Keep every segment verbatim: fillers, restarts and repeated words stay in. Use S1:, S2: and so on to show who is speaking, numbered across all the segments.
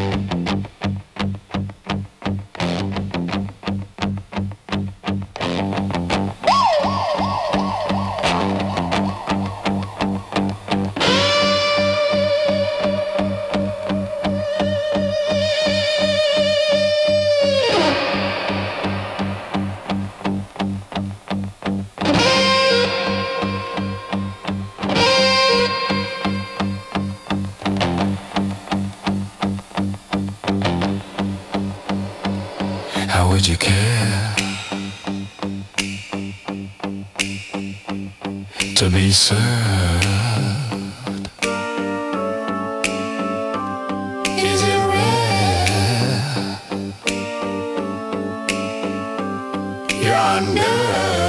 S1: How would you care to be served? Is it rare you're under?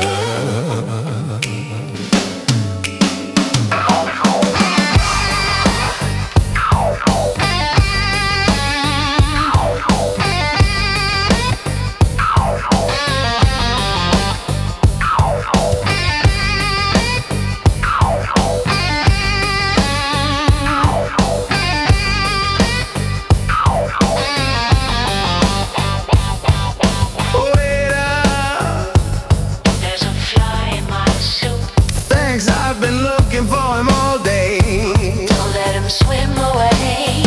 S2: I've been looking for him all day.
S3: Don't let him swim away.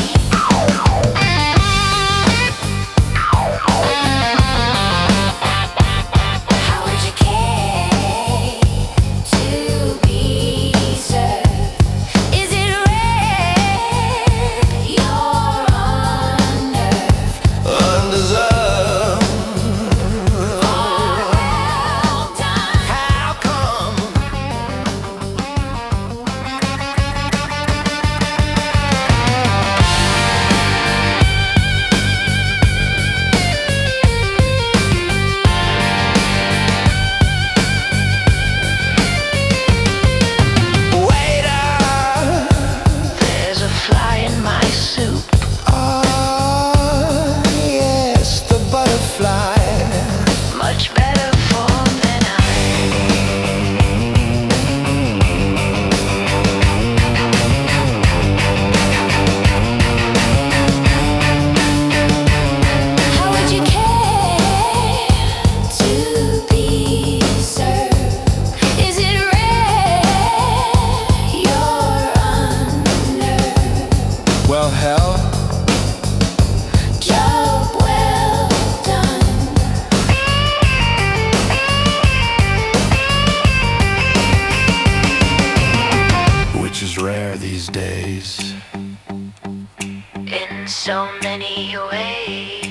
S3: How would you care to be served? Is it rare you're unnerved?
S2: Undeserved.
S3: For well done.
S2: How come?
S3: There's a fly in my soup.
S2: Ah, yes, the butterfly.
S3: Much better form than I. How would you care to be served? Is it rare you're unnerved?
S2: Well, hell.
S3: Job well done.
S1: Which is rare these days.
S3: In so many ways.